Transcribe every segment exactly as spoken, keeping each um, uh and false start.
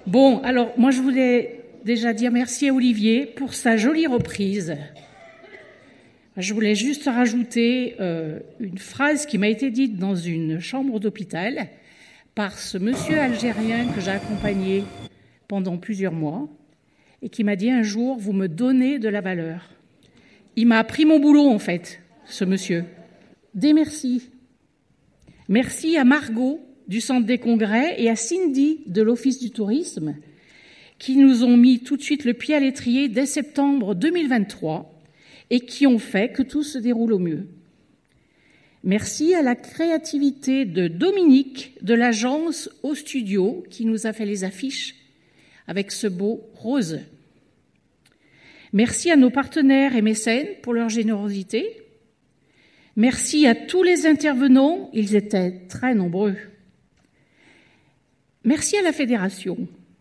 Bon, alors moi je voulais déjà dire merci à Olivier pour sa jolie reprise. Je voulais juste rajouter euh, une phrase qui m'a été dite dans une chambre d'hôpital par ce monsieur algérien que j'ai accompagné pendant plusieurs mois et qui m'a dit un jour « Vous me donnez de la valeur ». Il m'a appris mon boulot en fait, ce monsieur. Des merci. Merci à Margot du Centre des Congrès et à Cindy de l'Office du Tourisme qui nous ont mis tout de suite le pied à l'étrier dès septembre deux mille vingt-trois et qui ont fait que tout se déroule au mieux. Merci à la créativité de Dominique de l'agence Au Studio qui nous a fait les affiches avec ce beau rose. Merci à nos partenaires et mécènes pour leur générosité. Merci à tous les intervenants, ils étaient très nombreux. Merci à la Fédération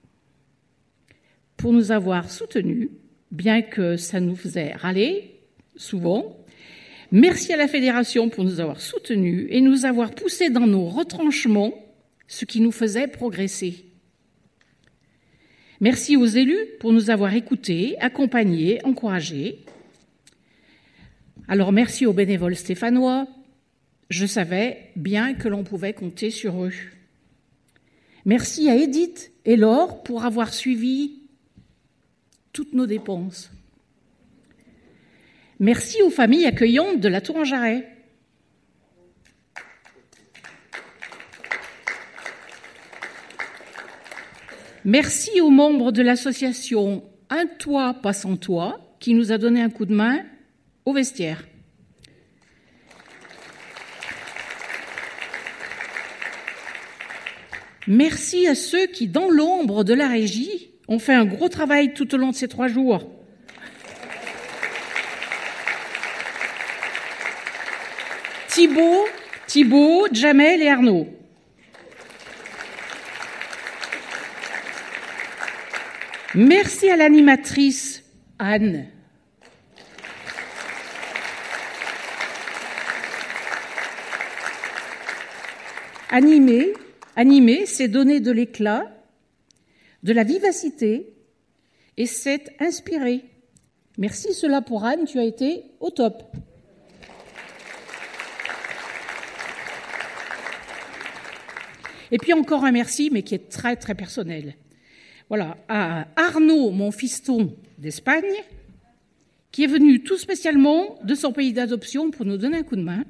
pour nous avoir soutenus, bien que ça nous faisait râler souvent. Merci à la Fédération pour nous avoir soutenus et nous avoir poussés dans nos retranchements, ce qui nous faisait progresser. Merci aux élus pour nous avoir écoutés, accompagnés, encouragés. Alors merci aux bénévoles stéphanois. Je savais bien que l'on pouvait compter sur eux. Merci à Edith et Laure pour avoir suivi toutes nos dépenses. Merci aux familles accueillantes de la Tour en Jarret. Merci aux membres de l'association Un Toit pas sans toit qui nous a donné un coup de main au vestiaire. Merci à ceux qui, dans l'ombre de la régie, ont fait un gros travail tout au long de ces trois jours. Thibaut, Thibaut, Jamel et Arnaud. Merci à l'animatrice Anne. Animer, animer, c'est donner de l'éclat, de la vivacité, et c'est inspirer. Merci cela pour Anne, tu as été au top. Et puis encore un merci, mais qui est très très personnel. Voilà, à Arnaud, mon fiston d'Espagne, qui est venu tout spécialement de son pays d'adoption pour nous donner un coup de main.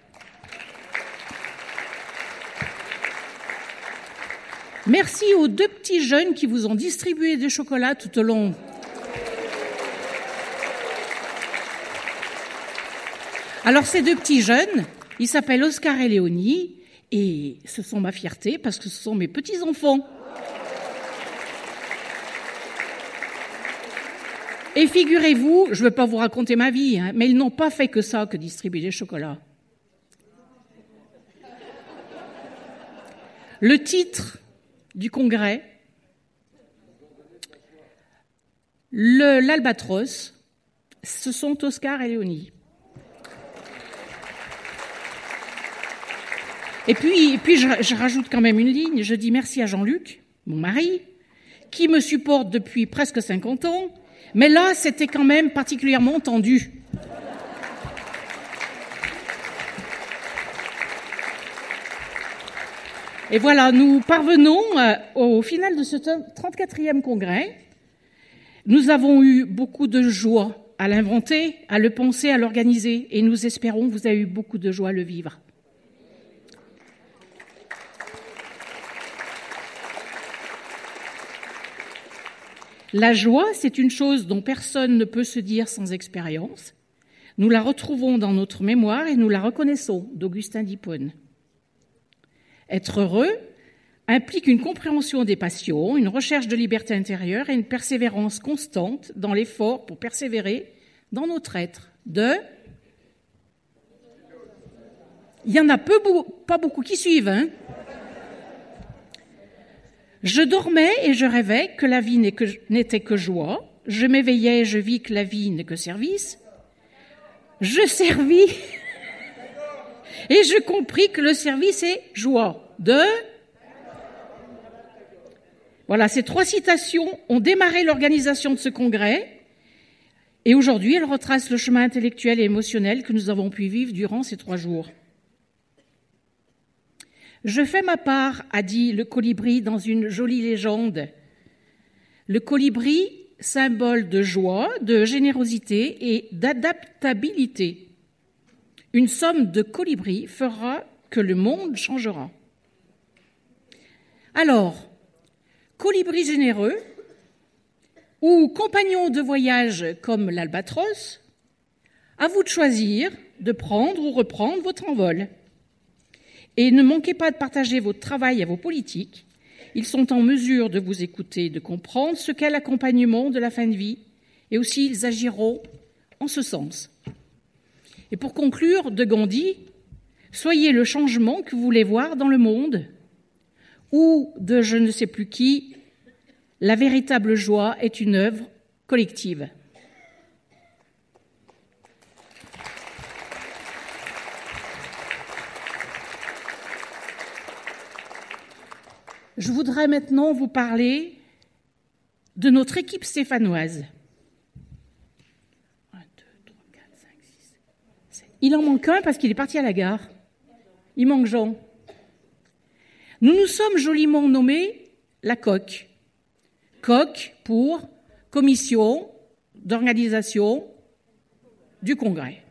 Merci aux deux petits jeunes qui vous ont distribué des chocolats tout au long. Alors ces deux petits jeunes, ils s'appellent Oscar et Léonie, et ce sont ma fierté parce que ce sont mes petits-enfants. Et figurez-vous, je ne veux pas vous raconter ma vie, hein, mais ils n'ont pas fait que ça, que distribuer des chocolats. Le titre du congrès, le, l'Albatros, ce sont Oscar et Léonie. Et puis, et puis je, je rajoute quand même une ligne, je dis merci à Jean-Luc, mon mari, qui me supporte depuis presque cinquante ans, mais là, c'était quand même particulièrement tendu. Et voilà, nous parvenons au final de ce trente-quatrième congrès. Nous avons eu beaucoup de joie à l'inventer, à le penser, à l'organiser, et nous espérons que vous avez eu beaucoup de joie à le vivre. La joie, c'est une chose dont personne ne peut se dire sans expérience. Nous la retrouvons dans notre mémoire et nous la reconnaissons, d'Augustin d'Hippone. Être heureux implique une compréhension des passions, une recherche de liberté intérieure et une persévérance constante dans l'effort pour persévérer dans notre être. De... Il y en a peu, pas beaucoup qui suivent, hein. Je dormais et je rêvais que la vie n'était que joie. Je m'éveillais et je vis que la vie n'est que service. Je servis et je compris que le service est joie. De Voilà, ces trois citations ont démarré l'organisation de ce congrès et aujourd'hui, elles retracent le chemin intellectuel et émotionnel que nous avons pu vivre durant ces trois jours. Je fais ma part, a dit le colibri dans une jolie légende. Le colibri, symbole de joie, de générosité et d'adaptabilité. Une somme de colibris fera que le monde changera. Alors, colibri généreux ou compagnon de voyage comme l'albatros, à vous de choisir de prendre ou reprendre votre envol. Et ne manquez pas de partager votre travail à vos politiques. Ils sont en mesure de vous écouter, de comprendre ce qu'est l'accompagnement de la fin de vie, et aussi ils agiront en ce sens. Et pour conclure, de Gandhi, soyez le changement que vous voulez voir dans le monde, ou de je ne sais plus qui, la véritable joie est une œuvre collective. Je voudrais maintenant vous parler de notre équipe stéphanoise. un, deux, trois, quatre, cinq, six, sept. Il en manque un parce qu'il est parti à la gare. Il manque Jean. Nous nous sommes joliment nommés la C O C. C O C pour Commission d'organisation du Congrès.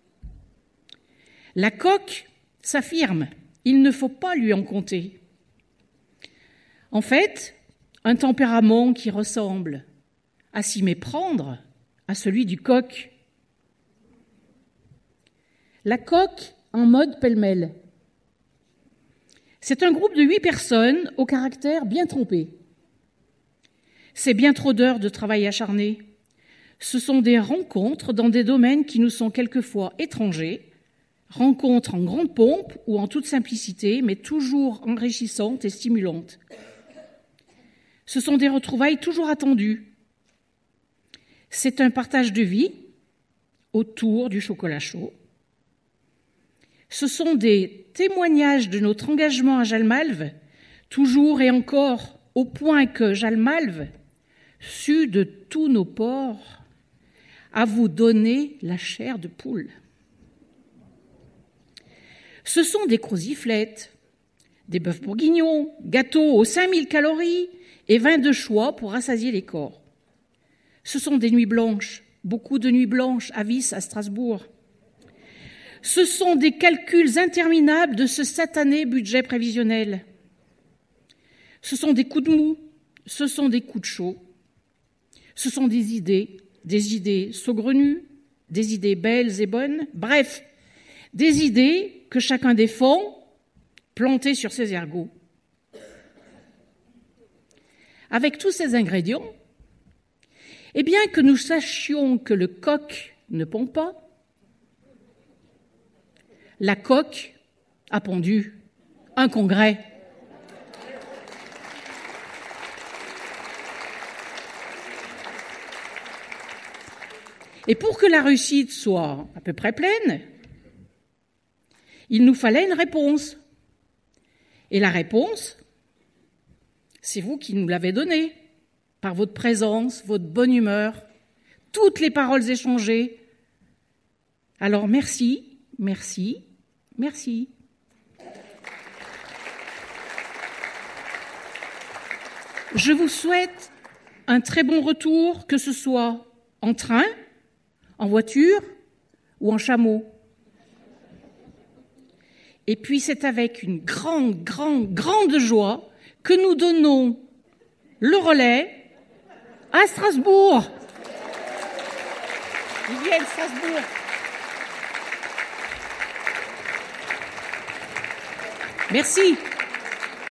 La C O C s'affirme, il ne faut pas lui en compter. En fait, un tempérament qui ressemble à s'y méprendre à celui du coq. La coque en mode pêle-mêle. C'est un groupe de huit personnes au caractère bien trempé. C'est bien trop d'heures de travail acharné. Ce sont des rencontres dans des domaines qui nous sont quelquefois étrangers, rencontres en grande pompe ou en toute simplicité, mais toujours enrichissantes et stimulantes. Ce sont des retrouvailles toujours attendues. C'est un partage de vie autour du chocolat chaud. Ce sont des témoignages de notre engagement à Jalmalve, toujours et encore au point que Jalmalve, su de tous nos ports, à vous donner la chair de poule. Ce sont des croziflettes, des bœufs bourguignons, gâteaux aux cinq mille calories et vin de choix pour rassasier les corps. Ce sont des nuits blanches, beaucoup de nuits blanches à Vis, à Strasbourg. Ce sont des calculs interminables de ce satané budget prévisionnel. Ce sont des coups de mou, ce sont des coups de chaud. Ce sont des idées, des idées saugrenues, des idées belles et bonnes, bref, des idées que chacun défend, plantées sur ses ergots. Avec tous ces ingrédients, et bien que nous sachions que le coq ne pond pas, la coque a pondu un congrès. Et pour que la réussite soit à peu près pleine, il nous fallait une réponse. Et la réponse, c'est vous qui nous l'avez donnée, par votre présence, votre bonne humeur, toutes les paroles échangées. Alors merci, merci, merci. Je vous souhaite un très bon retour, que ce soit en train, en voiture ou en chameau. Et puis c'est avec une grande, grande, grande joie que nous donnons le relais à Strasbourg. Ils viennent Strasbourg. Merci.